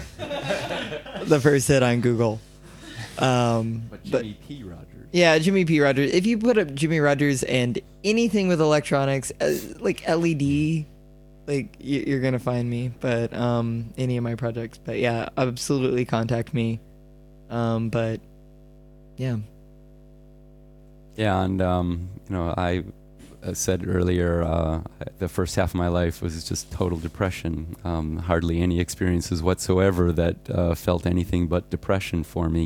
the first hit on Google. Um, But Jimmy P. Rogers. yeah, Jimmy P. Rogers. If you put up Jimmy Rogers and anything with electronics, uh, like L E D, like you, you're gonna find me. But um, any of my projects. But yeah, absolutely contact me. Um, but yeah. Yeah, and um, you know, I uh, said earlier, uh, the first half of my life was just total depression. Um, hardly any experiences whatsoever that uh, felt anything but depression for me.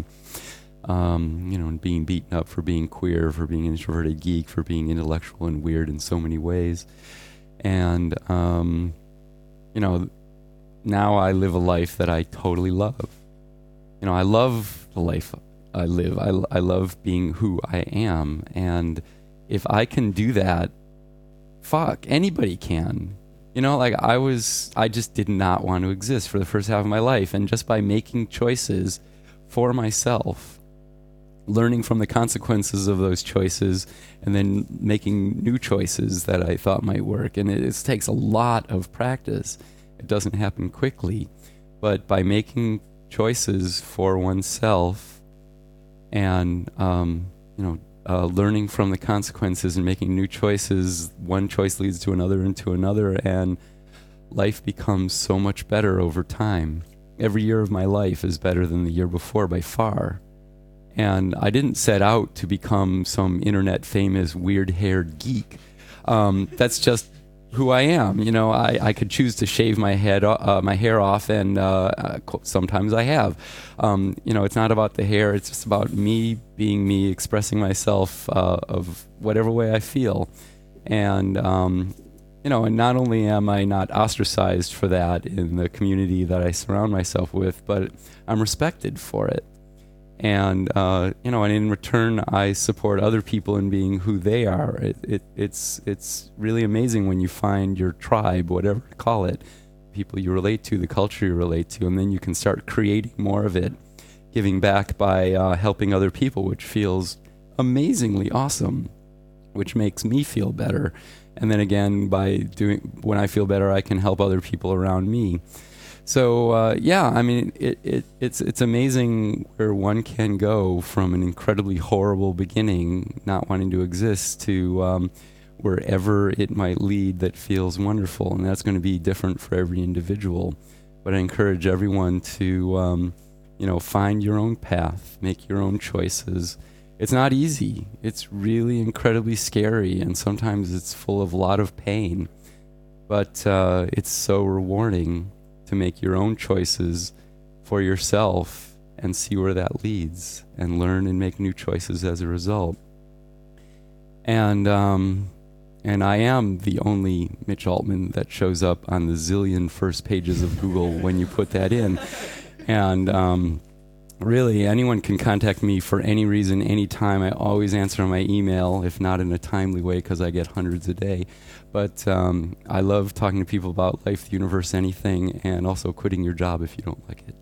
Um, you know, and being beaten up for being queer, for being an introverted geek, for being intellectual and weird in so many ways. And, um, you know, now I live a life that I totally love. You know, I love the life I live. I, I love being who I am. And if I can do that, fuck, anybody can. You know, like I was, I just did not want to exist for the first half of my life. And just by making choices for myself, learning from the consequences of those choices, and then making new choices that I thought might work. And it, it takes a lot of practice. It doesn't happen quickly. But by making choices for oneself and, um, you know, uh, learning from the consequences and making new choices, one choice leads to another and to another, and life becomes so much better over time. Every year of my life is better than the year before by far. And I didn't set out to become some internet famous weird-haired geek. Um, that's just who I am. You know, I, I could choose to shave my head, uh, my hair off, and uh, sometimes I have. Um, you know, it's not about the hair. It's just about me being me, expressing myself uh, of whatever way I feel. And, um, you know, and not only am I not ostracized for that in the community that I surround myself with, but I'm respected for it. And, uh, you know, and in return, I support other people in being who they are. It, it, it's it's really amazing when you find your tribe, whatever you call it, people you relate to, the culture you relate to, and then you can start creating more of it, giving back by uh, helping other people, which feels amazingly awesome, which makes me feel better. And then again, by doing, when I feel better, I can help other people around me. So uh, yeah, I mean, it, it it's it's amazing where one can go from an incredibly horrible beginning, not wanting to exist, to um, wherever it might lead that feels wonderful, and that's going to be different for every individual. But I encourage everyone to, um, you know, find your own path, make your own choices. It's not easy. It's really incredibly scary, and sometimes it's full of a lot of pain. But uh, it's so rewarding to make your own choices for yourself and see where that leads, and learn and make new choices as a result. And um, and I am the only Mitch Altman that shows up on the zillion first pages of Google when you put that in. And um, really, anyone can contact me for any reason, anytime. I always answer my email, if not in a timely way, because I get hundreds a day. But um, I love talking to people about life, the universe, anything, and also quitting your job if you don't like it.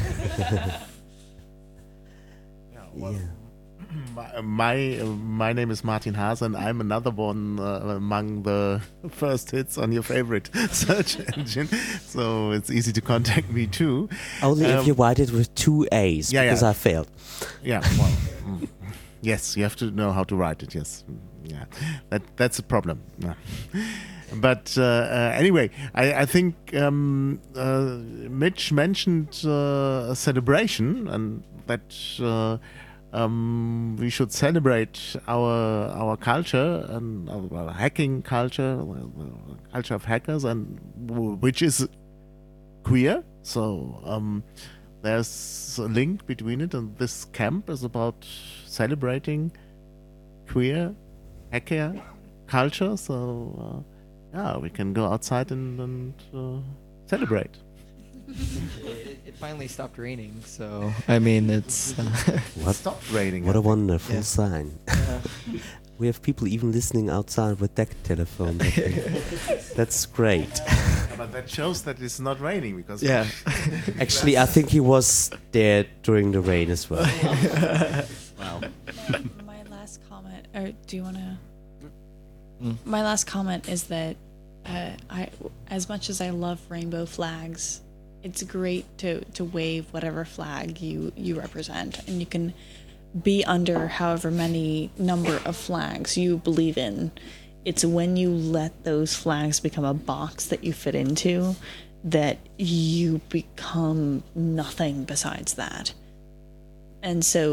Yeah, well, my my, uh, my name is Martin Haase, and I'm another one uh, among the first hits on your favorite search engine. So it's easy to contact me too. Only Um, if you write it with two A's, yeah, because yeah. I failed. Yeah, well, mm, yes, you have to know how to write it. Yes, yeah, that that's a problem. Yeah. But uh, uh, anyway, I, I think um, uh, Mitch mentioned uh, a celebration, and that uh, um, we should celebrate our our culture and our, our hacking culture, the culture of hackers, and w- which is queer. So um, there's a link between it, and this camp is about celebrating queer hacker culture. So uh, yeah, we can go outside and, and uh, celebrate. It, it finally stopped raining, so I mean, it's. Uh, What, Stopped raining. what I a think. wonderful Yeah. sign. We have people even listening outside with deck telephones. I think. That's great. Yeah, but that shows that it's not raining because yeah. Actually, I think he was there during the rain as well. wow. My last comment, or do you want to? Mm. My last comment is that uh, I, as much as I love rainbow flags, it's great to to wave whatever flag you you represent, and you can be under however many number of flags you believe in. It's when you let those flags become a box that you fit into that you become nothing besides that. And so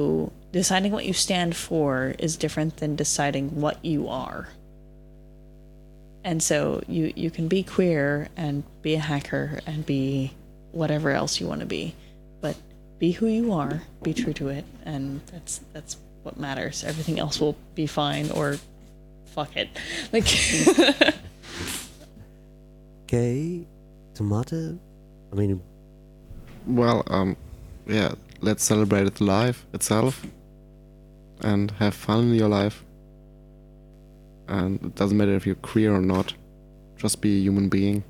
deciding what you stand for is different than deciding what you are. And so you, you can be queer and be a hacker and be whatever else you want to be, but be who you are, be true to it, and that's that's what matters. Everything else will be fine, or fuck it. Like Okay, Tomato. I mean, Well, um, yeah, let's celebrate life itself and have fun in your life. And it doesn't matter if you're queer or not, just be a human being.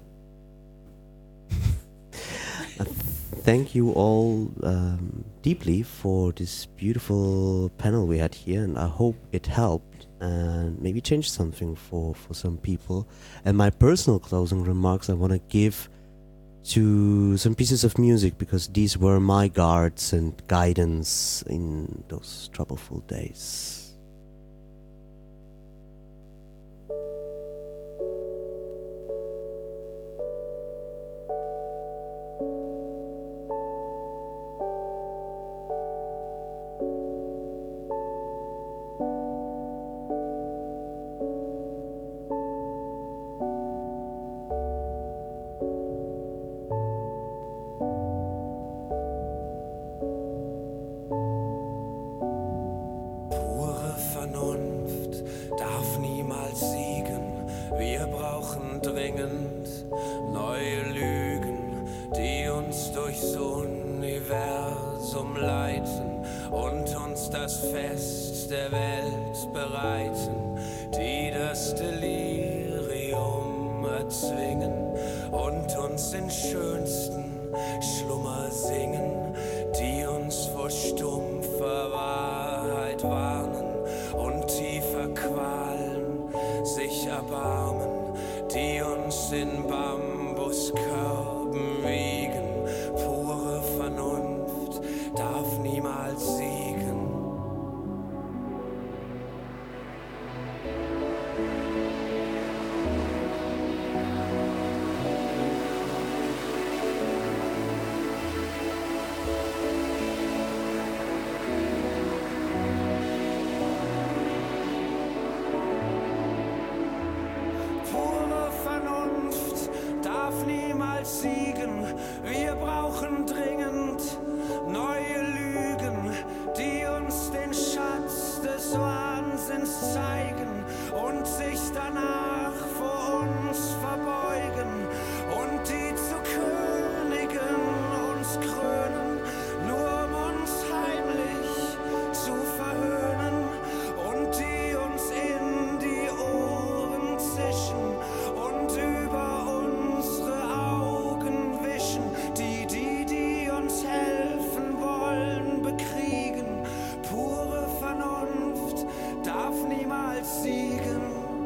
thank you all um, deeply for this beautiful panel we had here, and I hope it helped and maybe changed something for, for some people. And my personal closing remarks I want to give to some pieces of music, because these were my guards and guidance in those troubleful days. Pure Vernunft darf niemals siegen. Wir brauchen dringend neue Lügen, die uns durchs Universum leiten und uns das Fest der Welt bereiten, die das Delirium erzwingen und uns den schönsten Schlummer singen, die uns vor stumpfer Wahrheit warnen und tiefer Qualen sich erbarmen, die uns in Bambuskörben wiegen. Pure Vernunft darf niemals siegen. Pure Vernunft darf niemals siegen. Wir brauchen dringend neue Lügen, die uns den Schatz des Wahnsinns zeigen und sich danach vor uns verbeugen und die zu Königen uns krönen, nur um uns heimlich zu verhöhnen und die uns in die Ohren zischen und über unsere Augen wischen, die, die, die uns helfen wollen, bekriegen. Pure Vernunft darf niemals siegen.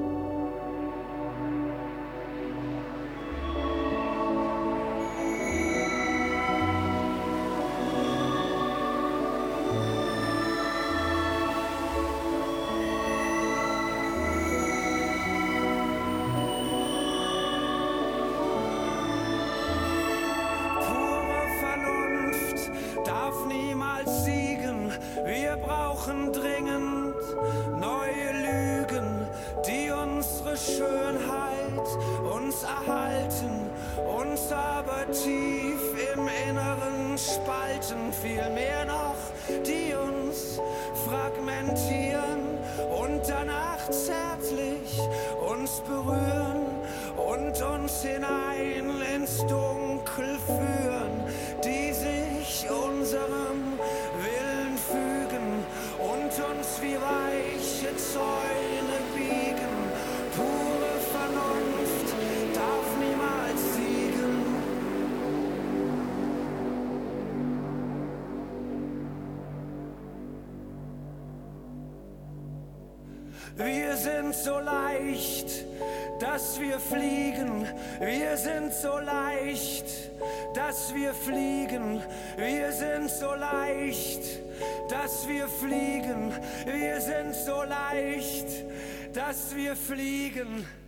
Pure Vernunft darf niemals siegen. Wir brauchen dringend neue Lügen, die unsere Schönheit uns erhalten, uns aber tief im Inneren spalten, vielmehr noch, die uns fragmentieren und danach zärtlich uns berühren und uns hinein ins Dunkel führen, die sich unserem Willen fügen und uns wie weiche Zäune biegen. Pure Vernunft darf niemals siegen. Wir sind so leicht, dass wir fliegen. Wir sind so leicht, dass wir fliegen. Wir sind so leicht, dass wir fliegen. Wir sind so leicht, dass wir fliegen.